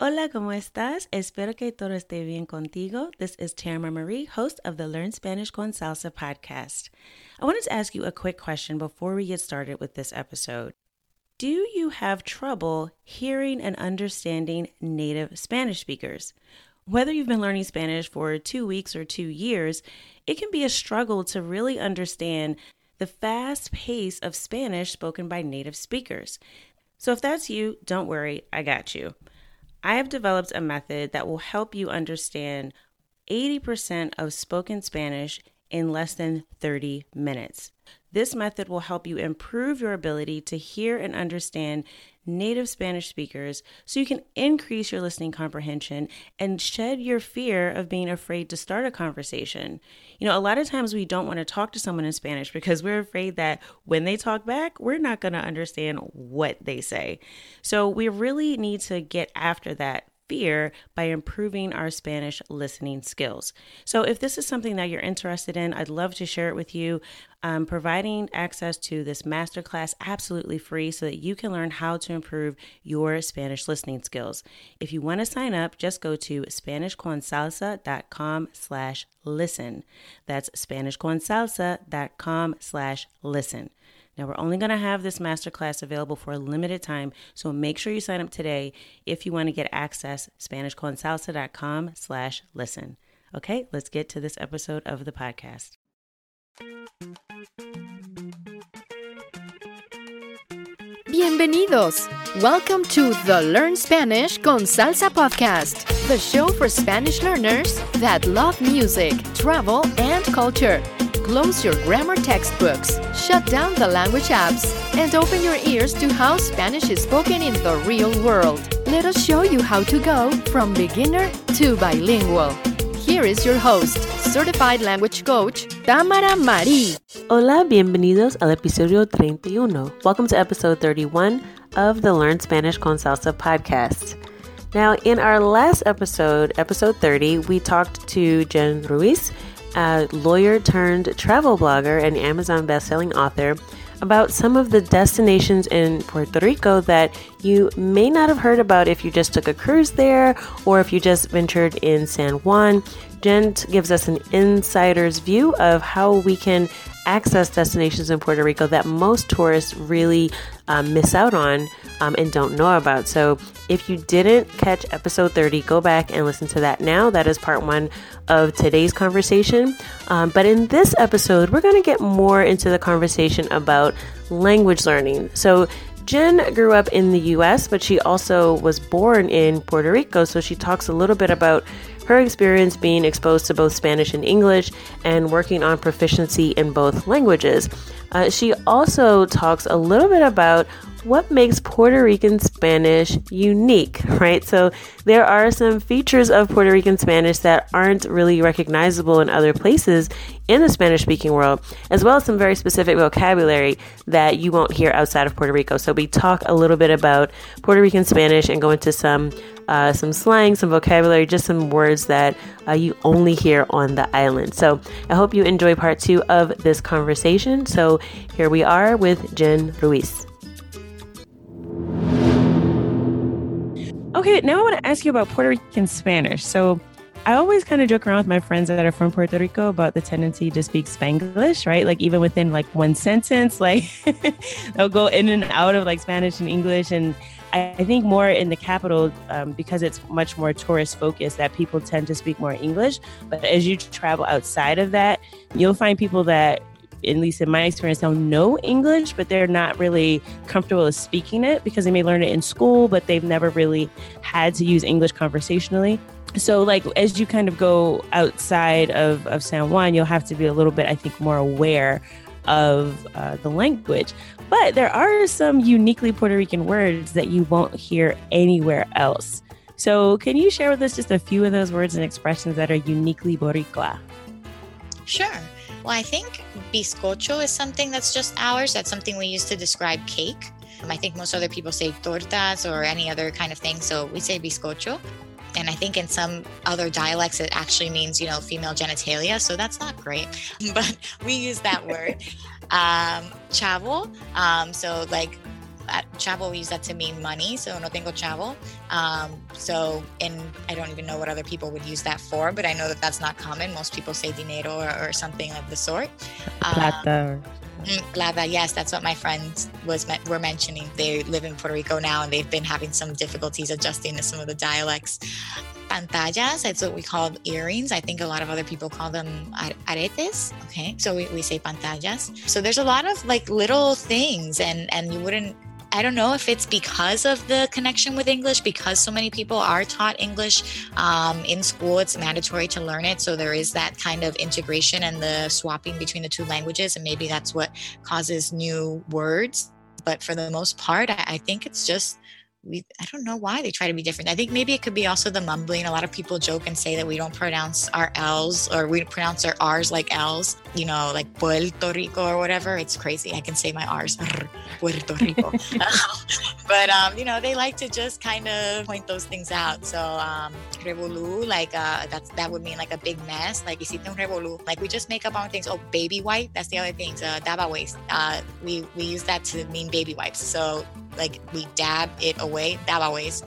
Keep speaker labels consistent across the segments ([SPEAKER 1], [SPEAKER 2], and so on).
[SPEAKER 1] Hola, ¿cómo estás? Espero que todo esté bien contigo. This is Tamara Marie, host of the Learn Spanish con Salsa podcast. I wanted to ask you a quick question before we get started with this episode. Do you have trouble hearing and understanding native Spanish speakers? Whether you've been learning Spanish for 2 weeks or 2 years, it can be a struggle to really understand the fast pace of Spanish spoken by native speakers. So if that's you, don't worry, I got you. I have developed a method that will help you understand 80% of spoken Spanish in less than 30 minutes. This method will help you improve your ability to hear and understand native Spanish speakers so you can increase your listening comprehension and shed your fear of being afraid to start a conversation. You know, a lot of times we don't want to talk to someone in Spanish because we're afraid that when they talk back, we're not going to understand what they say. So we really need to get after that fear by improving our Spanish listening skills. So if this is something that you're interested in, I'd love to share it with you. I'm providing access to this masterclass absolutely free so that you can learn how to improve your Spanish listening skills. If you want to sign up, just go to SpanishConSalsa.com/listen. That's SpanishConSalsa.com/listen. Now, we're only going to have this masterclass available for a limited time, so make sure you sign up today if you want to get access, SpanishConSalsa.com/listen. Okay, let's get to this episode of the podcast.
[SPEAKER 2] Bienvenidos! Welcome to the Learn Spanish con Salsa podcast, the show for Spanish learners that love music, travel, and culture. Close your grammar textbooks, shut down the language apps, and open your ears to how Spanish is spoken in the real world. Let us show you how to go from beginner to bilingual. Here is your host, certified language coach, Tamara Marie.
[SPEAKER 1] Hola, bienvenidos al episodio 31. Welcome to episode 31 of the Learn Spanish con Salsa podcast. Now, in our last episode, episode 30, we talked to Jen Ruiz, a lawyer turned travel blogger and Amazon bestselling author, about some of the destinations in Puerto Rico that you may not have heard about if you just took a cruise there or if you just ventured in San Juan. Jen gives us an insider's view of how we can access destinations in Puerto Rico that most tourists really miss out on and don't know about. So if you didn't catch episode 30, go back and listen to that now. That is part 1 of today's conversation. But in this episode, we're going to get more into the conversation about language learning. So Jen grew up in the U.S., but she also was born in Puerto Rico. So she talks a little bit about her experience being exposed to both Spanish and English and working on proficiency in both languages. She also talks a little bit about what makes Puerto Rican Spanish unique, right? So there are some features of Puerto Rican Spanish that aren't really recognizable in other places in the Spanish-speaking world, as well as some very specific vocabulary that you won't hear outside of Puerto Rico. So we talk a little bit about Puerto Rican Spanish and go into some slang, some vocabulary, just some words that you only hear on the island. So I hope you enjoy part 2 of this conversation. So here we are with Jen Ruiz. Okay, now I want to ask you about Puerto Rican Spanish. So I always kind of joke around with my friends that are from Puerto Rico about the tendency to speak Spanglish, right? Like even within like one sentence, like they'll go in and out of like Spanish and English. And I think more in the capital, because it's much more tourist focused, that people tend to speak more English. But as you travel outside of that, you'll find people that, at least in my experience, don't know English, but they're not really comfortable with speaking it because they may learn it in school, but they've never really had to use English conversationally. So like as you kind of go outside of San Juan, you'll have to be a little bit, I think, more aware of the language. But there are some uniquely Puerto Rican words that you won't hear anywhere else. So can you share with us just a few of those words and expressions that are uniquely Boricua?
[SPEAKER 3] Sure. Well, I think bizcocho is something that's just ours. That's something we use to describe cake. I think most other people say tortas or any other kind of thing. So we say bizcocho. And I think in some other dialects, it actually means, female genitalia. So that's not great, but we use that word. Chavo. So like at chavo, we use that to mean money. So no tengo chavo. And I don't even know what other people would use that for, but I know that that's not common. Most people say dinero or something of the sort.
[SPEAKER 1] Plata.
[SPEAKER 3] Plata, yes, that's what my friends were mentioning. They live in Puerto Rico now, and they've been having some difficulties adjusting to some of the dialects. Pantallas, that's what we call earrings. I think a lot of other people call them aretes. Okay, so we say pantallas. So there's a lot of like little things, and you wouldn't, I don't know if it's because of the connection with English, because so many people are taught English in school. It's mandatory to learn it. So there is that kind of integration and the swapping between the two languages. And maybe that's what causes new words. But for the most part, I think it's just, I don't know why they try to be different. I think maybe it could be also the mumbling. A lot of people joke and say that we don't pronounce our L's, or we pronounce our R's like L's, like Puerto Rico or whatever. It's crazy. I can say my R's, Puerto Rico. But they like to just kind of point those things out. So revolú, that would mean like a big mess. Like hiciste un revolú. Like we just make up our things. Oh, baby wipe. That's the other thing. Daba waste. We use that to mean baby wipes. So like we dab it away, daba waste.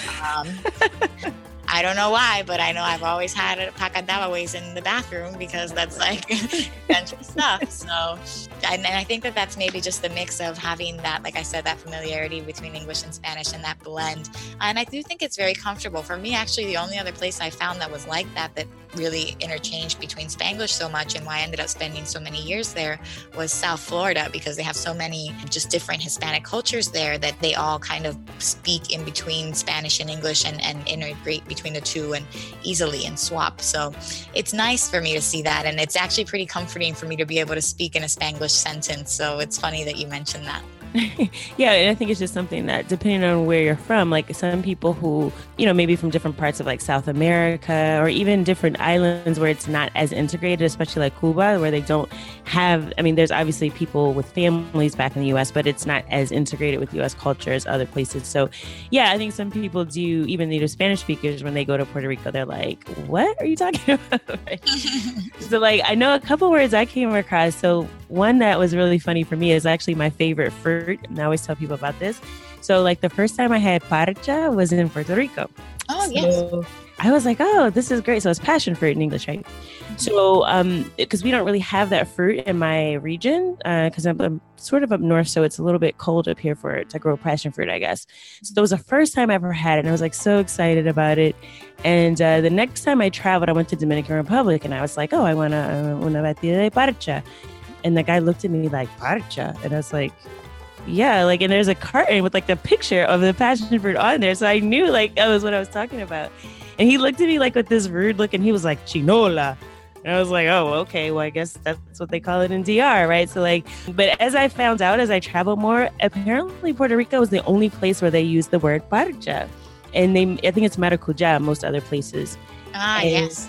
[SPEAKER 3] I don't know why, but I know I've always had a pack of daba waste in the bathroom because that's like essential stuff. So, and I think that that's maybe just the mix of having that, like I said, that familiarity between English and Spanish and that blend. And I do think it's very comfortable. For me, actually, the only other place I found that was like that really interchanged between Spanglish so much, and why I ended up spending so many years there, was South Florida, because they have so many just different Hispanic cultures there that they all kind of speak in between Spanish and English and integrate between the two and easily and swap. So it's nice for me to see that, and it's actually pretty comforting for me to be able to speak in a Spanglish sentence. So it's funny that you mentioned that.
[SPEAKER 1] Yeah, and I think it's just something that, depending on where you're from, like some people who, maybe from different parts of like South America or even different islands where it's not as integrated, especially like Cuba, where they don't have, there's obviously people with families back in the U.S., but it's not as integrated with U.S. culture as other places. So yeah, I think some people do, even native Spanish speakers, when they go to Puerto Rico, they're like, what are you talking about? Right? So like, I know a couple words I came across. So one that was really funny for me is actually my favorite fruit. And I always tell people about this. So like the first time I had parcha was in Puerto Rico.
[SPEAKER 3] Oh, yes.
[SPEAKER 1] I was like, oh, this is great. So it's passion fruit in English, right? So because we don't really have that fruit in my region, because I'm sort of up north, so it's a little bit cold up here for it to grow passion fruit, I guess. So that was the first time I ever had it, and I was like so excited about it. And the next time I traveled, I went to Dominican Republic, and I was like, oh, I want una batida de parcha. And the guy looked at me like, parcha? And I was like, yeah, like, and there's a carton with like the picture of the passion fruit on there. So I knew like that was what I was talking about. And he looked at me like with this rude look, and he was like, chinola. And I was like, oh, okay, well, I guess that's what they call it in DR, right? So like, but as I found out, as I traveled more, apparently Puerto Rico is the only place where they use the word parcha. And I think it's maracuja in most other places.
[SPEAKER 3] Yes.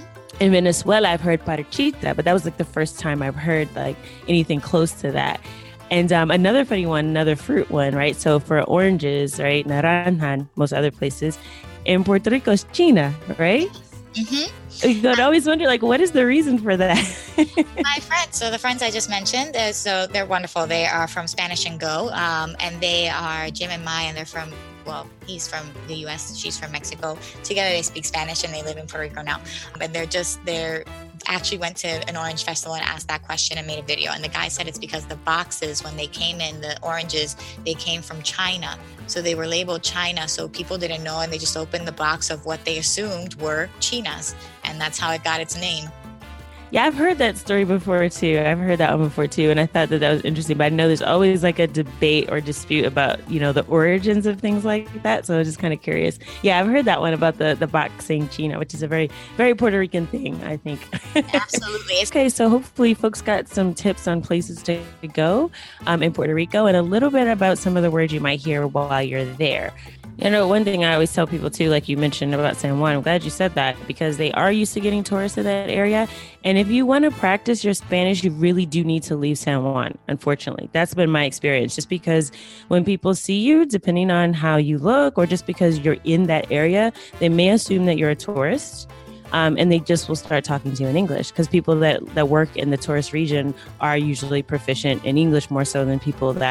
[SPEAKER 1] In Venezuela, I've heard parchita, but that was like the first time I've heard like anything close to that. And another funny one, another fruit one, right? So for oranges, right? Naranja, most other places. In Puerto Rico, it's china, right? Mm-hmm. You could always wonder, like, what is the reason for that?
[SPEAKER 3] My friends, so the friends I just mentioned, so they're wonderful. They are from Spanish and Go, and they are Jim and Mai, and they're from, he's from the U.S., she's from Mexico. Together they speak Spanish, and they live in Puerto Rico now. And they're actually went to an orange festival and asked that question and made a video. And the guy said it's because the boxes, when they came in, the oranges, they came from China. So they were labeled China. So people didn't know, and they just opened the box of what they assumed were chinas. And that's how it got its name.
[SPEAKER 1] Yeah, I've heard that story before too. I've heard that one before too. And I thought that was interesting. But I know there's always like a debate or dispute about, the origins of things like that. So I was just kind of curious. Yeah, I've heard that one about the box saying China, which is a very, very Puerto Rican thing, I think.
[SPEAKER 3] Absolutely.
[SPEAKER 1] Okay, so hopefully folks got some tips on places to go in Puerto Rico, and a little bit about some of the words you might hear while you're there. One thing I always tell people too, like you mentioned about San Juan, I'm glad you said that, because they are used to getting tourists in that area. And if you want to practice your Spanish, you really do need to leave San Juan, unfortunately. That's been my experience, just because when people see you, depending on how you look, or just because you're in that area, they may assume that you're a tourist. And they just will start talking to you in English, because people that work in the tourist region are usually proficient in English more so than people that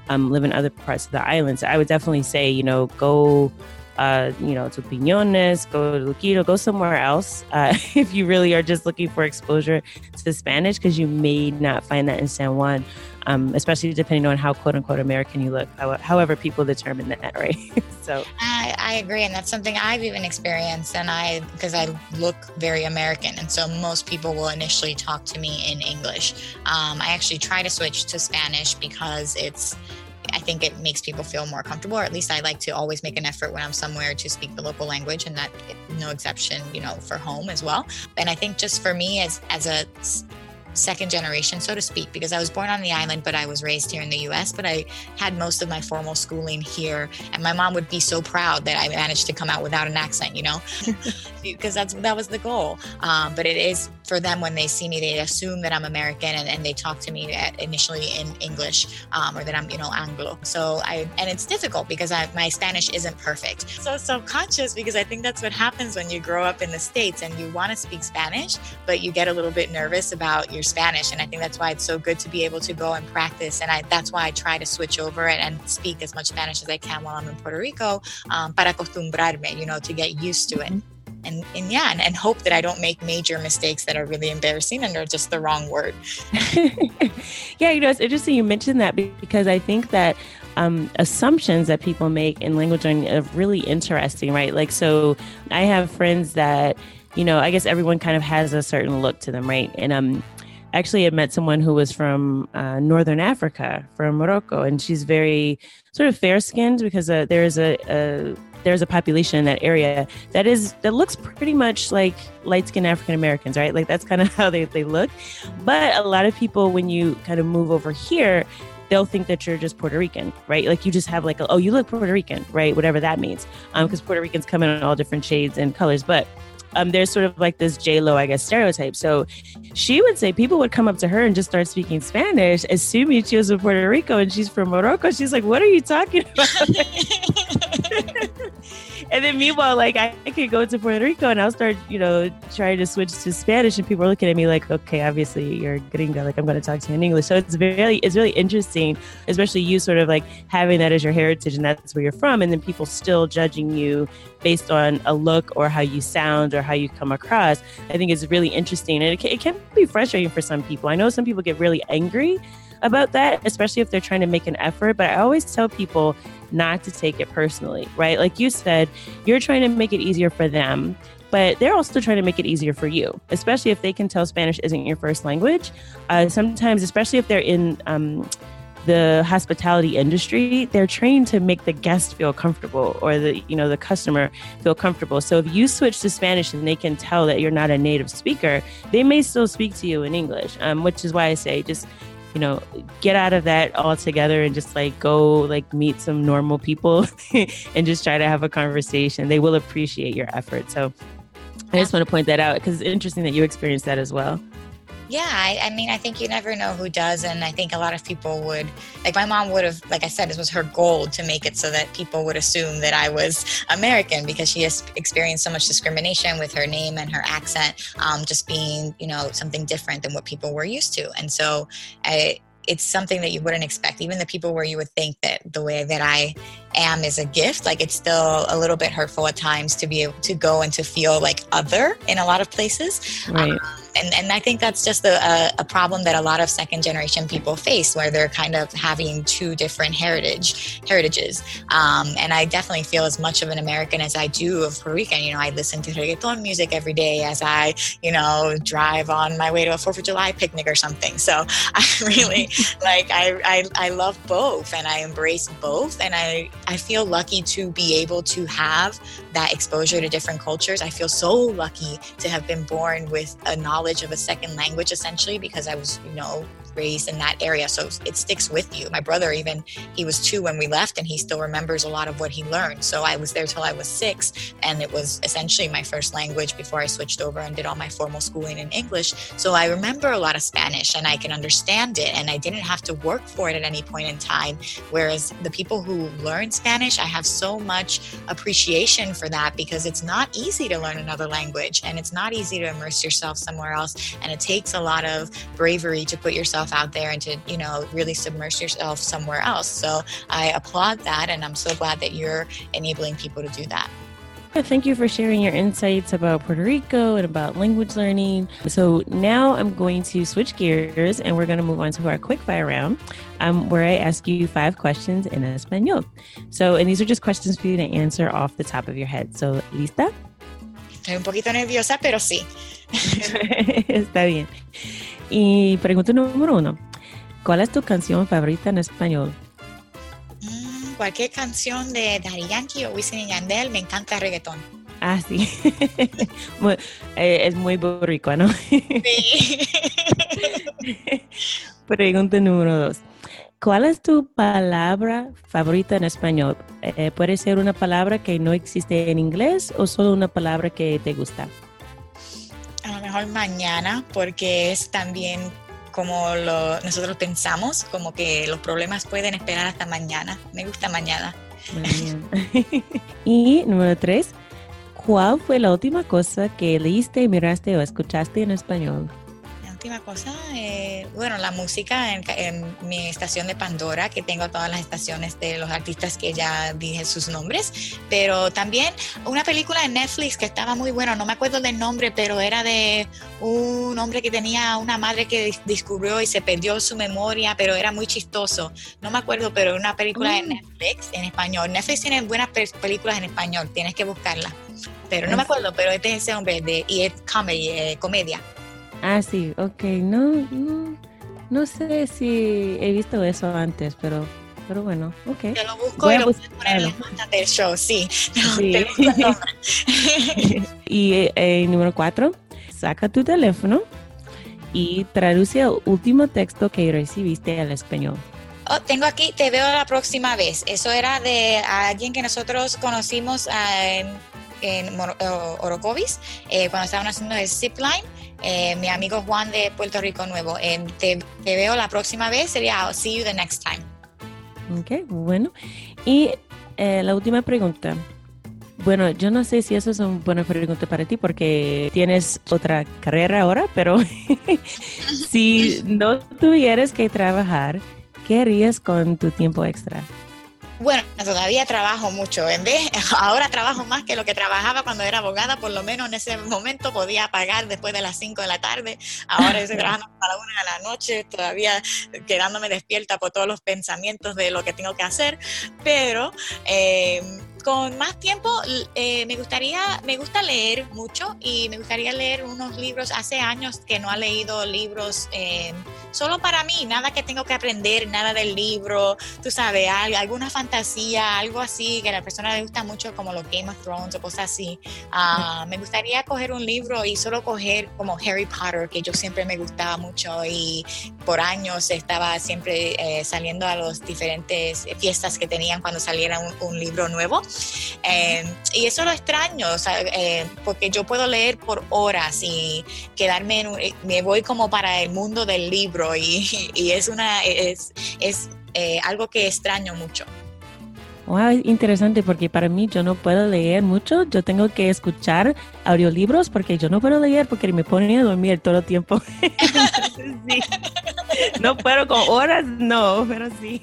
[SPEAKER 4] live in other parts of the island. So I would definitely say, go to Piñones, go to Luquillo, go somewhere else if you really are just looking for exposure to Spanish, because you may not find that in San Juan, especially depending on how quote unquote American you look, however people determine that, right? So
[SPEAKER 3] I agree. And that's something I've even experienced. And because I look very American. And so most people will initially talk to me in English. I actually try to switch to Spanish because I think it makes people feel more comfortable, or at least I like to always make an effort when I'm somewhere to speak the local language, and that no exception, for home as well. And I think just for me as a second generation, so to speak, because I was born on the island, but I was raised here in the US, but I had most of my formal schooling here. And my mom would be so proud that I managed to come out without an accent, because that was the goal. But it is for them, when they see me, they assume that I'm American, and they talk to me initially in English, or that I'm, Anglo. So and it's difficult because my Spanish isn't perfect. So self-conscious, because I think that's what happens when you grow up in the States and you want to speak Spanish, but you get a little bit nervous about your Spanish. And I think that's why it's so good to be able to go and practice. And that's why I try to switch over and speak as much Spanish as I can while I'm in Puerto Rico, para acostumbrarme, to get used to it. And hope that I don't make major mistakes that are really embarrassing and are just the wrong word.
[SPEAKER 4] Yeah, it's interesting you mentioned that, because I think that assumptions that people make in language learning are really interesting, right? Like, so I have friends that, I guess everyone kind of has a certain look to them, right? And actually, I met someone who was from Northern Africa, from Morocco, and she's very sort of fair-skinned, because there's a population in that area that looks pretty much like light-skinned African Americans, right? Like, that's kind of how they look. But a lot of people, when you kind of move over here, they'll think that you're just Puerto Rican, right? Like, you just have like, you look Puerto Rican, right? Whatever that means, because Puerto Ricans come in all different shades and colors, but there's sort of like this J-Lo, I guess, stereotype. So she would say people would come up to her and just start speaking Spanish, assuming she was from Puerto Rico and she's from Morocco. She's like, what are you talking about? And then meanwhile, like, I could go to Puerto Rico and I'll start, trying to switch to Spanish, and people are looking at me like, okay, obviously you're gringa, like, I'm going to talk to you in English. So it's really interesting, especially you sort of like having that as your heritage and that's where you're from. And then people still judging you based on a look or how you sound or how you come across. I think it's really interesting. And it can be frustrating for some people. I know some people get really angry about that, especially if they're trying to make an effort. But I always tell people not to take it personally, right? Like you said, you're trying to make it easier for them, but they're also trying to make it easier for you, especially if they can tell Spanish isn't your first language. Sometimes, especially if they're in the hospitality industry, they're trained to make the guest feel comfortable, or the customer feel comfortable. So if you switch to Spanish and they can tell that you're not a native speaker, they may still speak to you in English, which is why I say just get out of that altogether and just like go like meet some normal people and just try to have a conversation. They will appreciate your effort. So I just want to point that out, because it's interesting that you experienced that as well.
[SPEAKER 3] Yeah, I mean, I think you never know who does. And I think a lot of people would, like my mom would have, like I said, it was her goal to make it so that people would assume that I was American, because she has experienced so much discrimination with her name and her accent, just being, something different than what people were used to. And so it's something that you wouldn't expect. Even the people where you would think that the way that I am is a gift, like it's still a little bit hurtful at times to be able to go and to feel like other in a lot of places.
[SPEAKER 4] Right.
[SPEAKER 3] And I think that's just a problem that a lot of second generation people face, where they're kind of having two different heritages. And I definitely feel as much of an American as I do of Puerto Rican. I listen to reggaeton music every day as I, drive on my way to a 4th of July picnic or something. So I really I love both, and I embrace both. And I feel lucky to be able to have that exposure to different cultures. I feel so lucky to have been born with a knowledge of a second language, essentially, because I was, raised in that area. So it sticks with you. My brother, even, he was 2 when we left, and he still remembers a lot of what he learned. So I was there till I was 6, and it was essentially my first language before I switched over and did all my formal schooling in English. So I remember a lot of Spanish, and I can understand it, and I didn't have to work for it at any point in time. Whereas the people who learn Spanish, I have so much appreciation for that, because it's not easy to learn another language, and it's not easy to immerse yourself somewhere else. And it takes a lot of bravery to put yourself yourself out there and to, really submerge yourself somewhere else. So I applaud that, and I'm so glad that you're enabling people to do that.
[SPEAKER 4] Thank you for sharing your insights about Puerto Rico and about language learning. So now I'm going to switch gears and we're going to move on to our quickfire round, where I ask you 5 questions in Espanol. And these are just questions for you to answer off the top of your head. So, ¿lista?
[SPEAKER 3] Estoy un poquito nerviosa, pero sí.
[SPEAKER 4] Está bien. Y pregunta número 1. ¿Cuál es tu canción favorita en español?
[SPEAKER 3] Cualquier canción de Daddy Yankee o Wisin y Yandel, me encanta el reggaetón.
[SPEAKER 4] Ah, sí. Es muy boricua, ¿no?
[SPEAKER 3] Sí.
[SPEAKER 4] Pregunta número 2. ¿Cuál es tu palabra favorita en español? ¿Puede ser una palabra que no existe en inglés o solo una palabra que te gusta?
[SPEAKER 3] A lo mejor mañana, porque es también como nosotros pensamos, como que los problemas pueden esperar hasta mañana. Me gusta mañana.
[SPEAKER 4] Y número 3, ¿cuál fue la última cosa que leíste, miraste o escuchaste en español?
[SPEAKER 3] La última cosa, la música en mi estación de Pandora, que tengo todas las estaciones de los artistas que ya dije sus nombres, pero también una película en Netflix que estaba muy buena, no me acuerdo del nombre, pero era de un hombre que tenía una madre que descubrió y se perdió su memoria, pero era muy chistoso. No me acuerdo, pero era una película de Netflix en español. Netflix tiene buenas películas en español, tienes que buscarla. Pero no me acuerdo, pero este es ese hombre y es comedia.
[SPEAKER 4] Ah, sí, ok. No sé si he visto eso antes, pero bueno, ok.
[SPEAKER 3] Te lo busco y lo puedes poner en las notas del show, sí. Te busco el nombre.
[SPEAKER 4] Y número 4, saca tu teléfono y traduce el último texto que recibiste al español.
[SPEAKER 3] Tengo aquí, te veo la próxima vez. Eso era de alguien que nosotros conocimos en Orocovis, cuando estaban haciendo el zipline. Mi amigo Juan de Puerto Rico Nuevo. Te veo la próxima vez, sería I'll see you the next time.
[SPEAKER 4] Ok, bueno. Y la última pregunta. Bueno, yo no sé si eso es una buena pregunta para ti porque tienes otra carrera ahora, pero si no tuvieras que trabajar, ¿qué harías con tu tiempo extra?
[SPEAKER 3] Bueno, todavía trabajo mucho. Ahora trabajo más que lo que trabajaba cuando era abogada. Por lo menos en ese momento podía pagar después de las 5 de la tarde. Ahora estoy trabajando hasta la 1 de la noche, todavía quedándome despierta por todos los pensamientos de lo que tengo que hacer. Pero con más tiempo me gusta leer mucho y me gustaría leer unos libros. Hace años que no he leído libros solo para mí, nada que tengo que aprender, nada del libro, tú sabes, alguna fantasía, algo así que a la persona le gusta mucho, como los Game of Thrones o cosas así. Me gustaría coger un libro y solo coger como Harry Potter, que yo siempre me gustaba mucho y por años estaba siempre saliendo a las diferentes fiestas que tenían cuando saliera un libro nuevo. Y eso lo extraño, o sea, porque yo puedo leer por horas y quedarme me voy como para el mundo del libro y es algo que extraño mucho.
[SPEAKER 4] Wow, es interesante porque para mí yo no puedo leer mucho, yo tengo que escuchar audiolibros porque yo no puedo leer porque me ponen a dormir todo el tiempo. Entonces, sí. No puedo con horas, no, pero sí.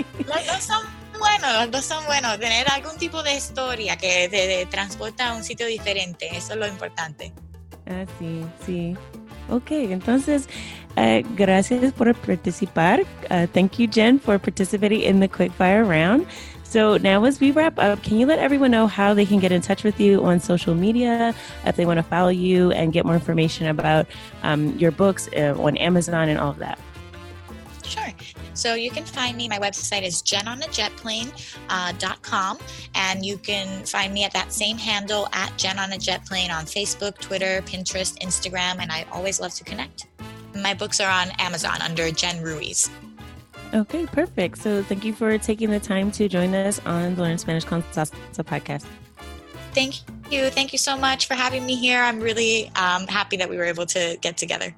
[SPEAKER 3] Los dos son buenos. Tener algún tipo de historia que te transporta a un sitio diferente, eso es lo importante.
[SPEAKER 4] Ah, sí. Ok, entonces, gracias por participar. Thank you, Jen, for participating in the quickfire round. So now as we wrap up, can you let everyone know how they can get in touch with you on social media, if they want to follow you and get more information about your books on Amazon and all of that?
[SPEAKER 3] Sure. So you can find me. My website is jenonajetplane.com, and you can find me at that same handle at jenonajetplane on Facebook, Twitter, Pinterest, Instagram, and I always love to connect. My books are on Amazon under Jen Ruiz.
[SPEAKER 4] Okay, perfect. So thank you for taking the time to join us on the Learn Spanish con Salsa podcast.
[SPEAKER 3] Thank you. Thank you so much for having me here. I'm really happy that we were able to get together.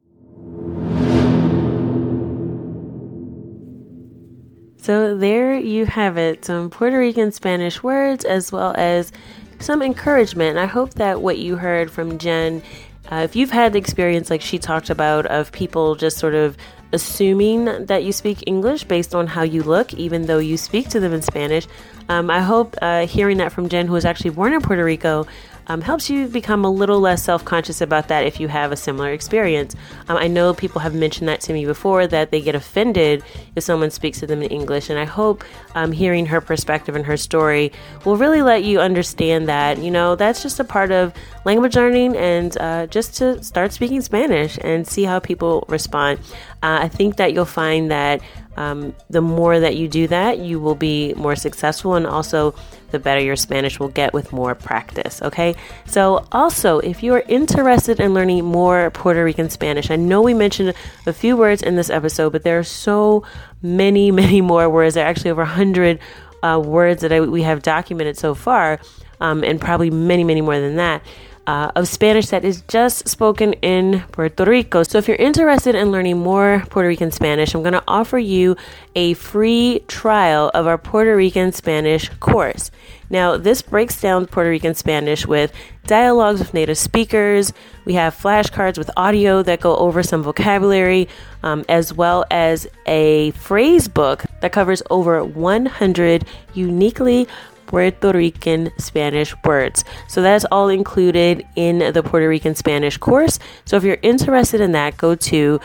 [SPEAKER 1] So there you have it, some Puerto Rican Spanish words as well as some encouragement. I hope that what you heard from Jen If you've had the experience like she talked about of people just sort of assuming that you speak English based on how you look, even though you speak to them in Spanish, I hope hearing that from Jen, who was actually born in Puerto Rico, helps you become a little less self-conscious about that if you have a similar experience. I know people have mentioned that to me before, that they get offended if someone speaks to them in English, and I hope hearing her perspective and her story will really let you understand that, that's just a part of language learning, and just to start speaking Spanish and see how people respond. I think that you'll find that the more that you do that, you will be more successful, and also the better your Spanish will get with more practice. Okay. So also, if you are interested in learning more Puerto Rican Spanish, I know we mentioned a few words in this episode, but there are so many, many more words. There are actually over 100 words that we have documented so far, and probably many, many more than that. Of Spanish that is just spoken in Puerto Rico. So if you're interested in learning more Puerto Rican Spanish, I'm going to offer you a free trial of our Puerto Rican Spanish course. Now, this breaks down Puerto Rican Spanish with dialogues with native speakers. We have flashcards with audio that go over some vocabulary, as well as a phrase book that covers over 100 uniquely Puerto Rican Spanish words. So that's all included in the Puerto Rican Spanish course. So if you're interested in that, go to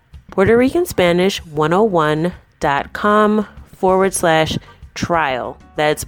[SPEAKER 1] PuertoRicanSpanish101.com/trial. That's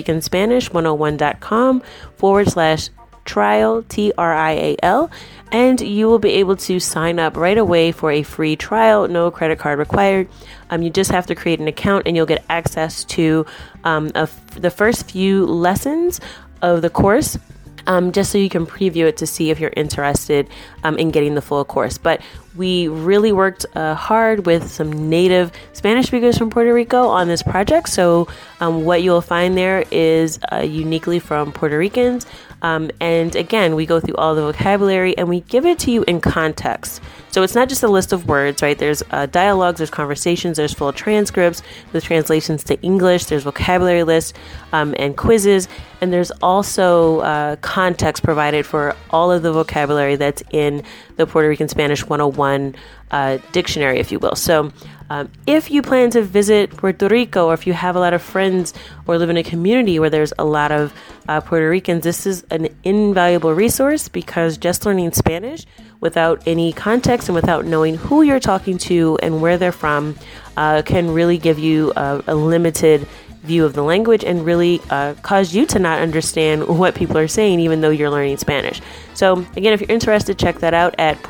[SPEAKER 1] PuertoRicanSpanish101.com/trial, TRIAL, and you will be able to sign up right away for a free trial, no credit card required. You just have to create an account, and you'll get access to the first few lessons of the course, just so you can preview it to see if you're interested in getting the full course. But we really worked hard with some native Spanish speakers from Puerto Rico on this project. So what you'll find there is uniquely from Puerto Ricans. And again, we go through all the vocabulary and we give it to you in context. So it's not just a list of words, right? There's dialogues, there's conversations, there's full transcripts, there's translations to English, there's vocabulary lists and quizzes. And there's also context provided for all of the vocabulary that's in the Puerto Rican Spanish 101 dictionary, if you will. So if you plan to visit Puerto Rico, or if you have a lot of friends or live in a community where there's a lot of Puerto Ricans, this is an invaluable resource, because just learning Spanish without any context and without knowing who you're talking to and where they're from can really give you a limited view of the language and really cause you to not understand what people are saying, even though you're learning Spanish. So again, if you're interested, check that out at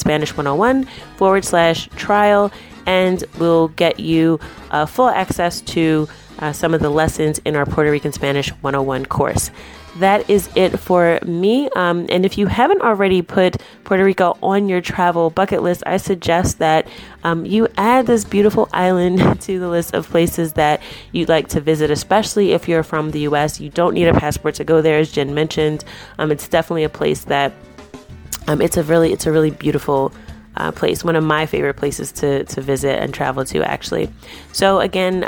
[SPEAKER 1] PuertoRicanSpanish101.com/trial, and we'll get you full access to some of the lessons in our Puerto Rican Spanish 101 course. That is it for me. And if you haven't already put Puerto Rico on your travel bucket list, I suggest that you add this beautiful island to the list of places that you'd like to visit, especially if you're from the U.S. You don't need a passport to go there, as Jen mentioned. It's definitely a place that it's a really beautiful place. One of my favorite places to visit and travel to, actually. So again,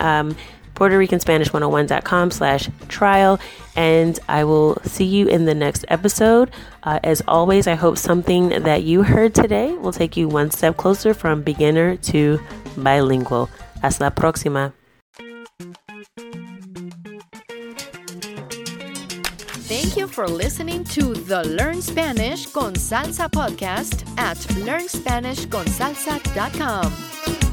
[SPEAKER 1] PuertoRicanSpanish101.com/trial, and I will see you in the next episode. As always, I hope something that you heard today will take you one step closer from beginner to bilingual. Hasta la próxima.
[SPEAKER 2] Thank you for listening to the Learn Spanish con Salsa podcast at learnspanishconsalsa.com.